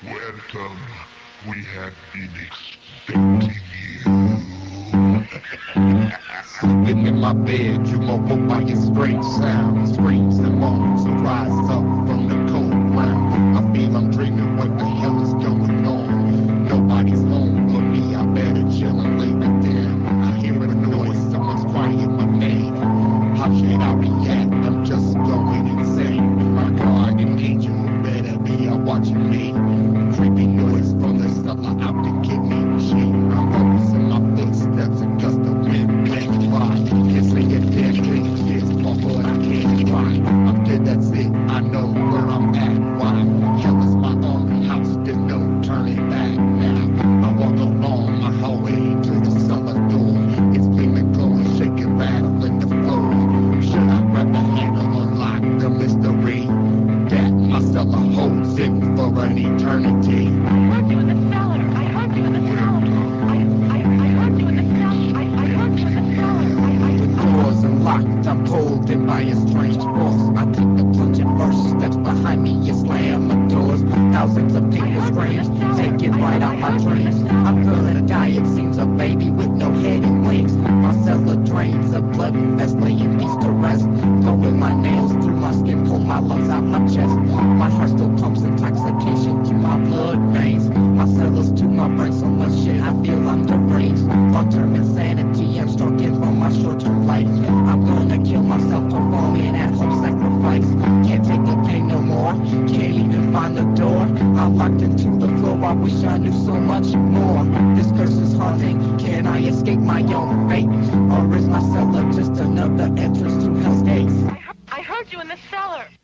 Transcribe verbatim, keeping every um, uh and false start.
Welcome. We have been expecting you. Sleeping in my bed, you awoke by your strange sounds, screams and moans, rise up from the cold ground. I feel I'm dreaming, what the hell is going on? Nobody's home but me, I better chill and lay it down. I hear a noise, someone's crying my name. How should I react? I'm just going insane. My guardian angel better be out watching me. Creepy noise from the cellar out to get me. Shame, I'm focusing my footsteps against the wind. Can't fly, can't say a damn thing. It's my blood, I can't cry. I'm dead, that's it, I know where I'm at. Why? Hell is my own house, there's no turning back now. I walk along my hallway to the cellar door. It's beaming, glowing, shaking, rattling the floor. Should I grab the handle, unlock the mystery that my cellar holds it for an eternity? I heard you in the cellar. I heard you in the cellar. I, I, I heard you in the cellar. I, I heard you in the cellar. I, I, The doors unlocked, I'm pulled in by a strange force. I take the plunge at first, steps behind me, you slam the doors. Thousands of people scream, take it right out my dreams. I'm gonna die, it seems, a baby with no head and wings. My cellar drains of blood, that's laying peace to rest. Going my nails through my skin, pull my lungs out my chest. My heart still pumps intoxication through my blood veins. My cellar's to my brain, so much shit I feel I'm deranged. Long-term insanity, I'm struggling from my short-term life. I'm gonna kill myself, performing at home sacrifice. Can't take the pain no more, can't even find the door. I'm locked into the floor, I wish I knew so much more. This curse is haunting, can I escape my own fate? Or is my cellar just another entrance to hell's gates? I heard you in the cellar.